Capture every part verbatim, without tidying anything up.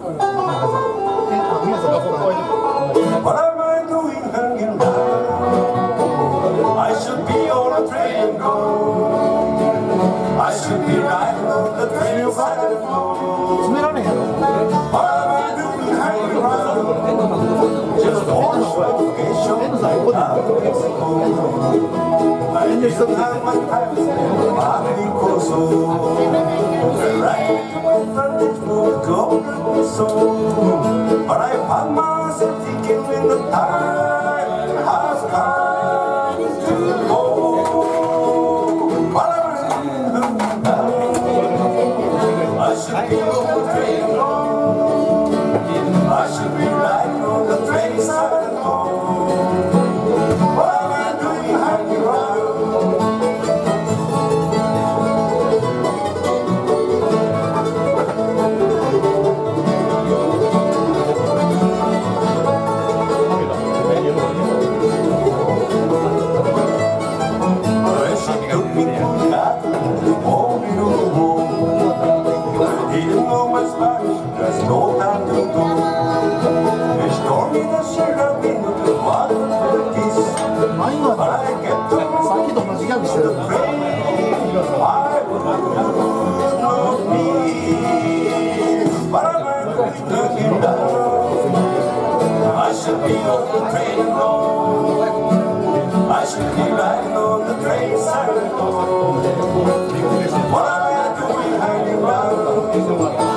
What am I doing hanging down? I should be on a train and go. I should be riding on the train side and go. What am I doing hanging around? Just on a vacation out of Mexico. I need to have my time to Coso. Right to my frontage for gold so. But I found myself thinking when the time has come to go. What am I doing now? I should be on the train home. I should be riding on the train side home. What am I doing hanging around? There's no time to go. They told me that she loved me with the water and the kiss. But I get to the train. I would not be. But I'm looking down. I should be on the train alone. I should be riding on the train side alone. What am I doing hanging around?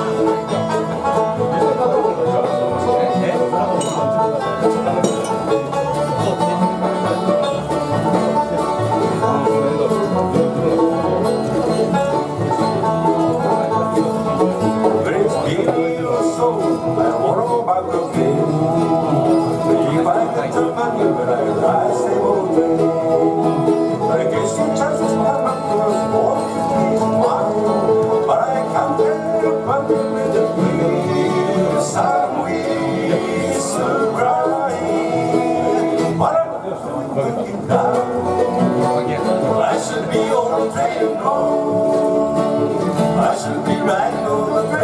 I should be on the train home. I should be riding on the train.